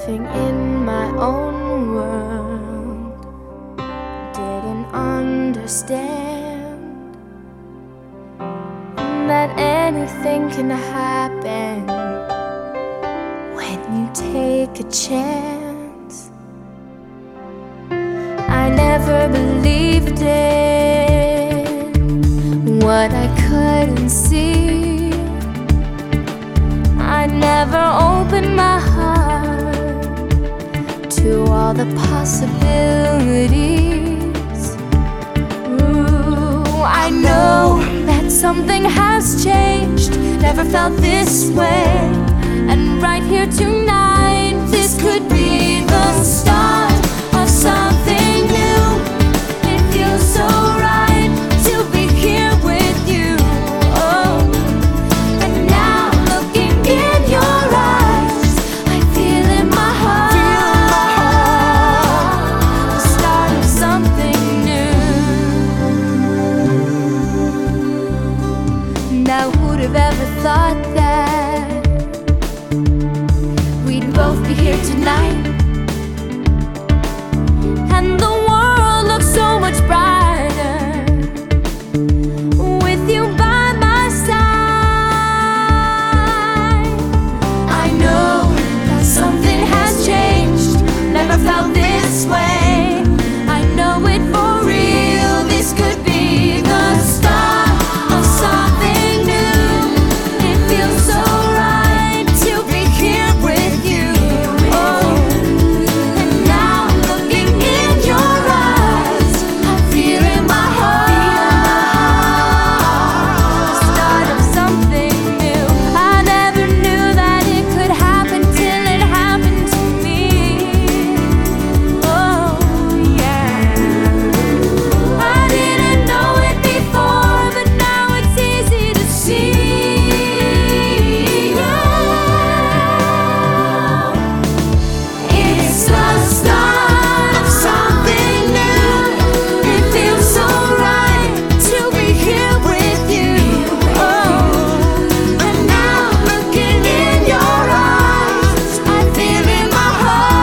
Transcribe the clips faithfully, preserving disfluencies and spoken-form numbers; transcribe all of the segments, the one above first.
living in my own world. Didn't understand that anything can happen when you take a chance. I never believed in what I couldn't see. I never opened my heart to all the possibilities. Ooh, I know that something has changed. Never felt this way. And right here tonight, this could be the start of something new. It feels so right to be here with you. Oh, and now looking in your eyes, I feel in my heart the start of something new. Now who'd have ever thought that we'd both be here tonight, and the world looks so much brighter with you by my side. I know that something has changed. Never felt this way. I know it for real. This could be the start of something new. It feels so right to be here with you. Oh, and now looking in your eyes, I feel in my heart the start of something new. I never knew that it could happen till it happened to me. Oh, yeah. I didn't know it before, but now it's easy to see. Oh, it's the start of something new. It feels so right to be here with you. Oh, and now looking in your eyes, I feel in my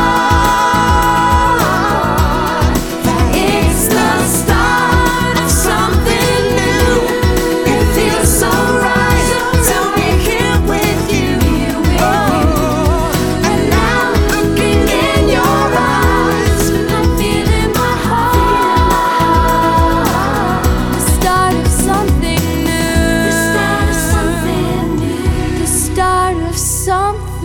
heart that it's the start of something new. It feels so right to be here with you. Oh, and now looking in your eyes, I feel in my heart the start of something new. The start of something new. The start of something